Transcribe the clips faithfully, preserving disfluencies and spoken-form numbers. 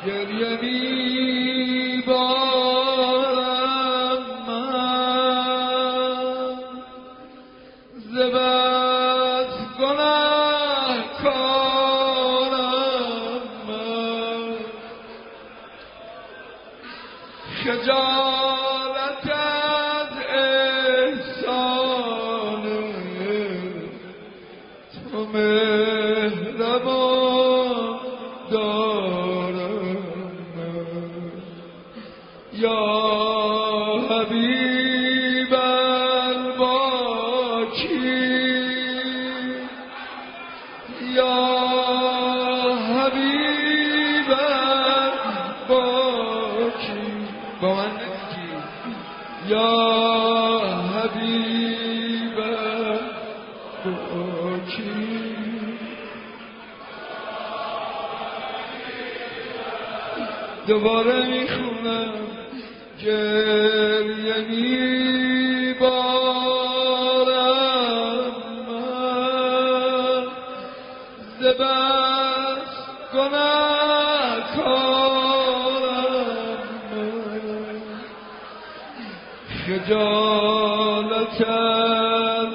گریه میبارم من ز بس گنهکارم من خجالت از احسان تو مهربان دارم من یا حبیب الباکی یا حبیب الباکی با من نگی یا حبیب الباکی دوباره میخونم گریه میبارم من ز بس گنهکارم من خجالت از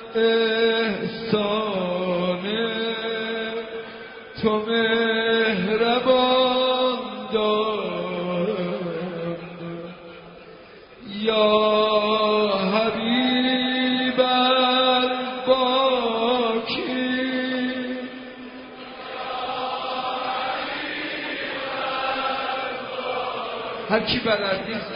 احسان تو مهربان دارم یا حبیب الباکی هر کی بلد نیست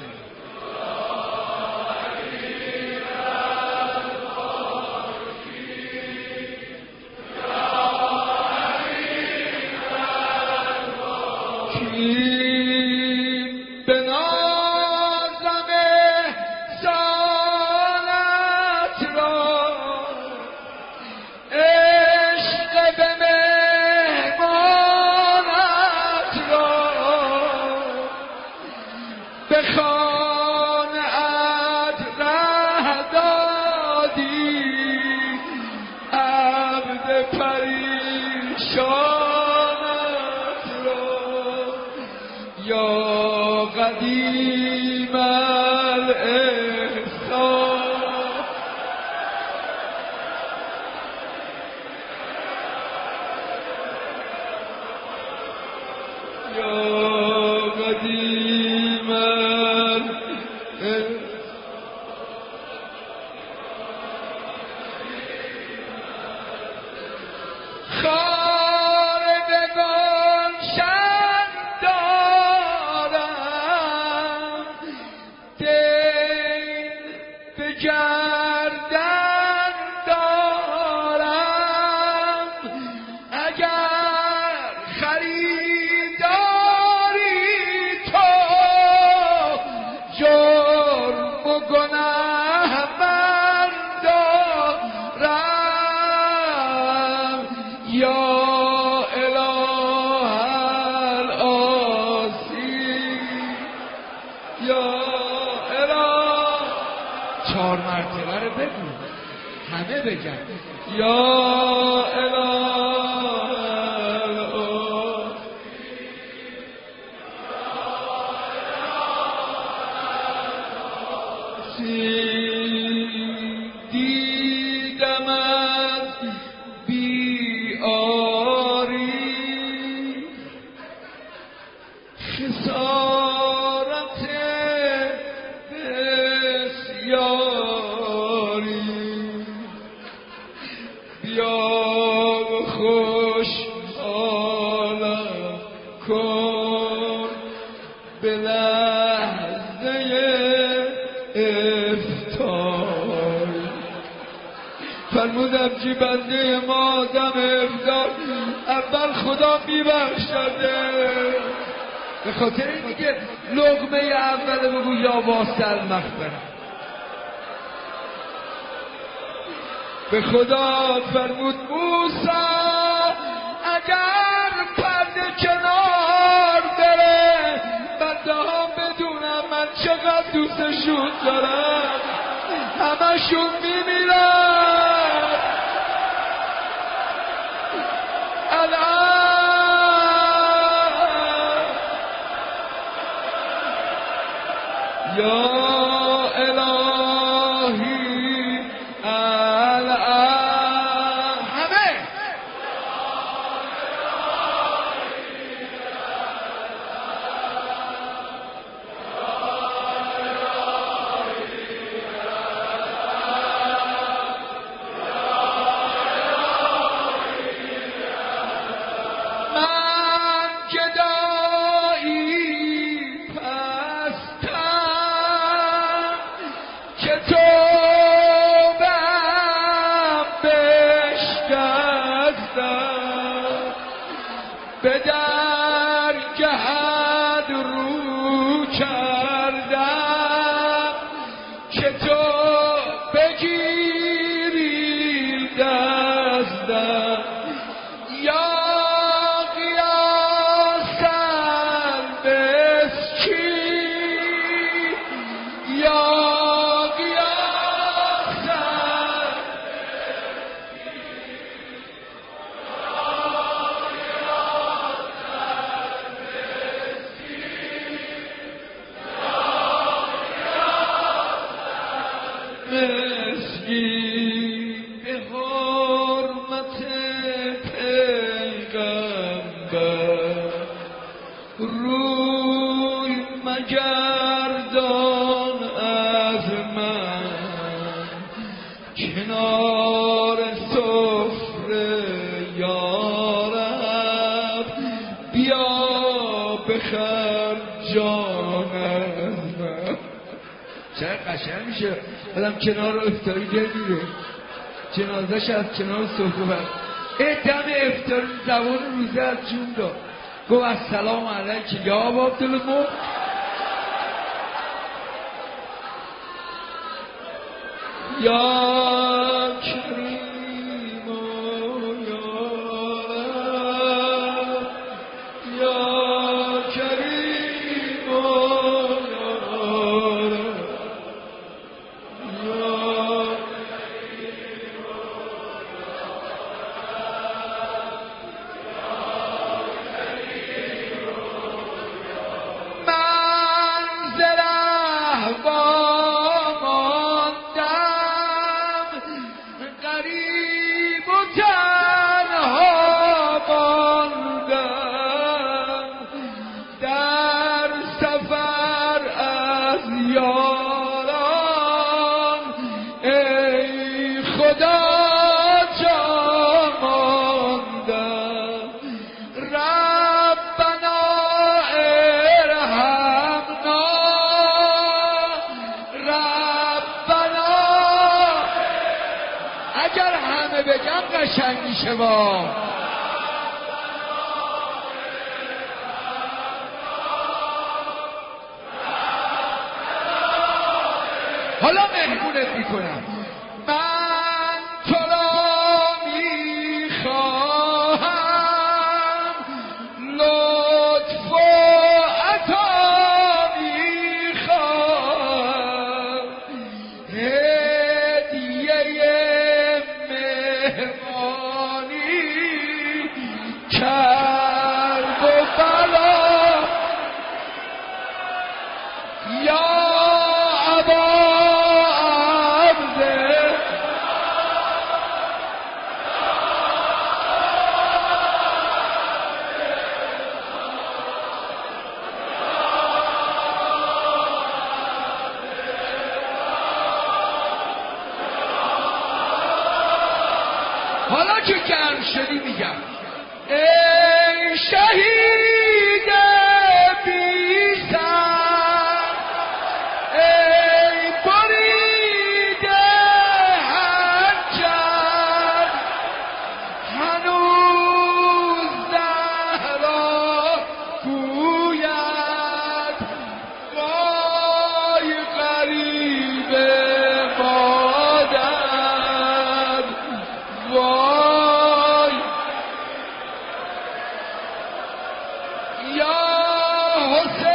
یا قدیم الاحسان یا قدیم الاحسان گردن دارم اگر خریداری تو جرم و گناه من دارم یا اله الاصیل یا چهار مرتبه رو بگو همه بگن یا اله دیدم از بیاری خسارت بیا و خوش حالم کن به لحظه افطار فرمودم که بنده ما دم افطار اول خدا میبخشده به خاطر اینی که لقمه اول بگو یا واسه المغفره به خدا فرمود موسی اگر پرده کنار بره بنده ها بدونم من چقدر دوستشون دارم همشون میمیرن الان یا الهی الان همه من گدایی پستم که تو بم بشکستم به درگهت رو کردم که تو بگیری دستم یا قیاسن مسکین یا قیاسن مسکین به حرمت پیغمبر روی مگردان از من کنار سفره یارب بیا بخر جان از من. چقدر قشنگ میشه آدم کنار افطاری بمیره جنازش از کنار سفره بر دم افطاری زبان روزه از جون داد گفت السلام علیک یا ابا عبدالمؤمن یا کریم و یا رب یا کریم و یا رب یا منزل احوال ماندم غریب و تنها ماندم در سفر از یاران ای خدا جا ماندم ربنا ارحمنا ربنا اگر همه بگم قشنگ میشه با حالا مهمونت میکنم من تو را میخواهم لطف و عطا میخواهم هدیه مهمانی کرب و بلا یا ابا حالا که گرم شدی میگم ای شهید بی سر ای بریده حنجر هنوز زهرا گوید وای غریب مادر وای یا حسین